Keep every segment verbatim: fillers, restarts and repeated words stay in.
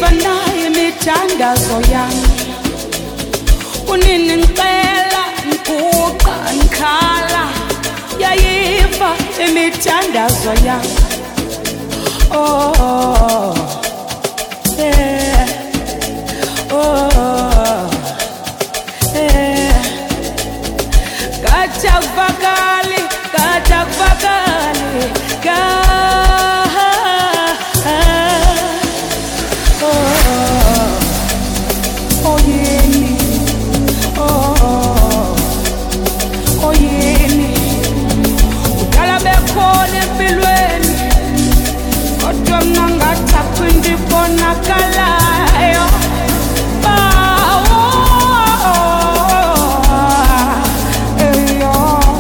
yayifana imithandazo yami unini ngicela ngiguqa ngikhala yayifa imithandazo yami oh yeah oh yeah kacha vakali kacha vakali ka Bonakalayo bawo eyo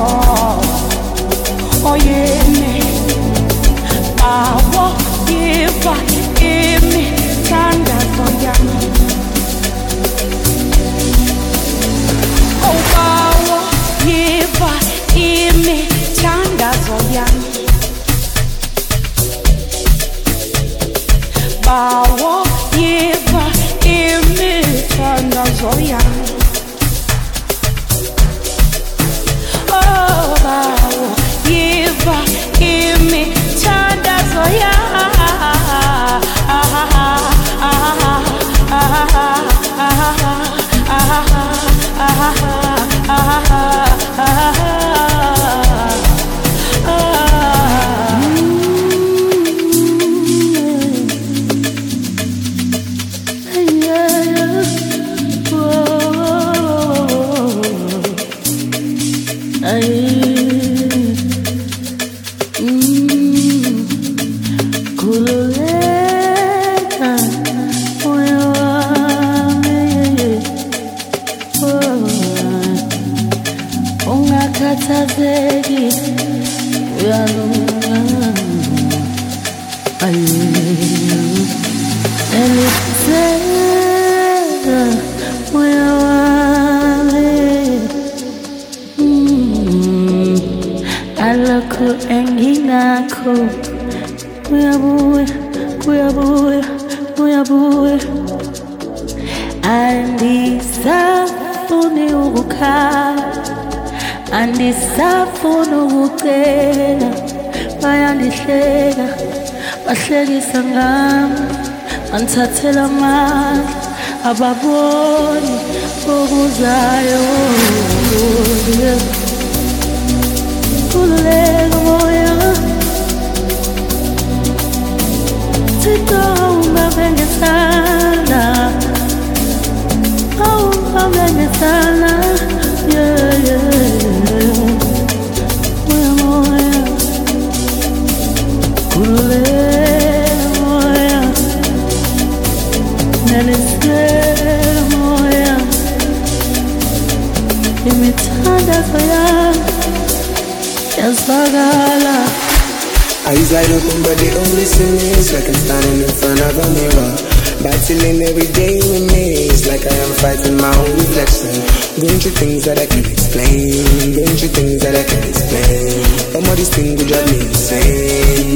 oyene bawo yiva imi thandazo yami oh bawo yiva imi thandazo yami bawo yiva imithandazo yami oh bawo yiva imithandazo yami andisafuna ukucela bayandihleka bahlekisa ngami bangithathela amandla ababoni okuzayo kululeka moya Thixo ungabe ngesandla ungabe ngesandla yeah yeah moya moya kululeka moya nanisikela moya imithandazo yami yazwakala. Eyes wide open but they only see me. It's like I'm standing in front of a mirror, battling every day with me. It's like I am fighting my own reflection, going through things that I can't explain, going through things that I can't explain. Some of these things will drive me insane.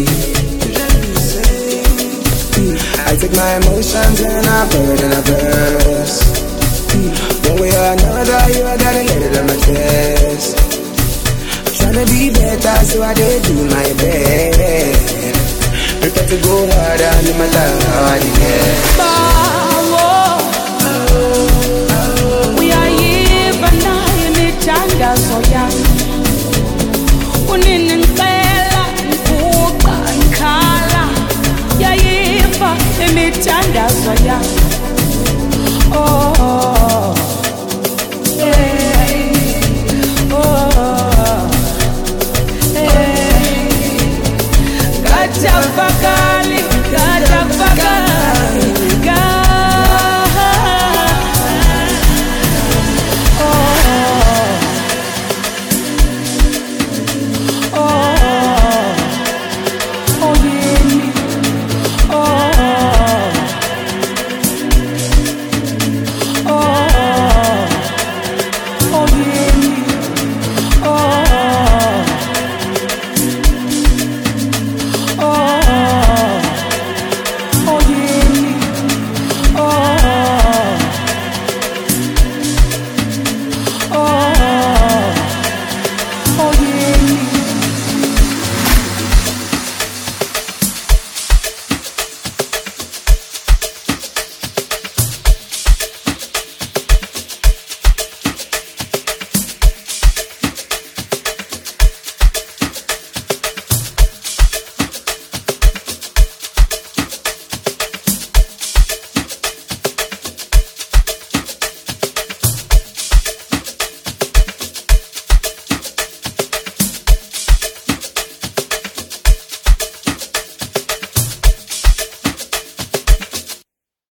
I take my emotions and I put it in a verse. One way or another, you gotta get it on my chest. Tryna be better, so I did do my best. Prepare to go harder, no matter how I get.